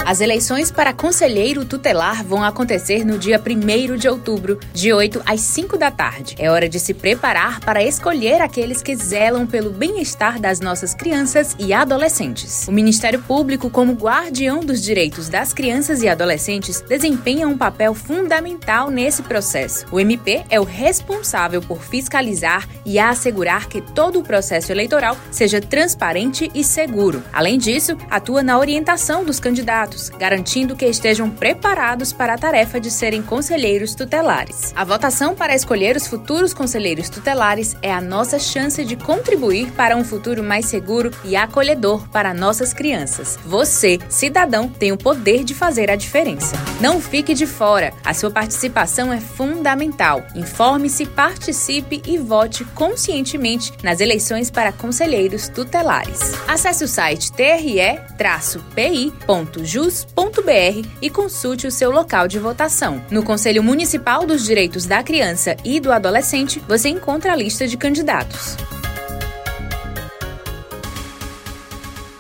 As eleições para conselheiro tutelar vão acontecer no dia 1º de outubro, de 8 às 5 da tarde. É hora de se preparar para escolher aqueles que zelam pelo bem-estar das nossas crianças e adolescentes. O Ministério Público, como guardião dos direitos das crianças e adolescentes, desempenha um papel fundamental nesse processo. O MP é o responsável por fiscalizar e assegurar que todo o processo eleitoral seja transparente e seguro. Além disso, atua na orientação dos candidatos, garantindo que estejam preparados para a tarefa de serem conselheiros tutelares. A votação para escolher os futuros conselheiros tutelares é a nossa chance de contribuir para um futuro mais seguro e acolhedor para nossas crianças. Você, cidadão, tem o poder de fazer a diferença. Não fique de fora. A sua participação é fundamental. Informe-se, participe e vote conscientemente nas eleições para conselheiros tutelares. Acesse o site tre-pi.jus.br e consulte o seu local de votação. No Conselho Municipal dos Direitos da Criança e do Adolescente, você encontra a lista de candidatos.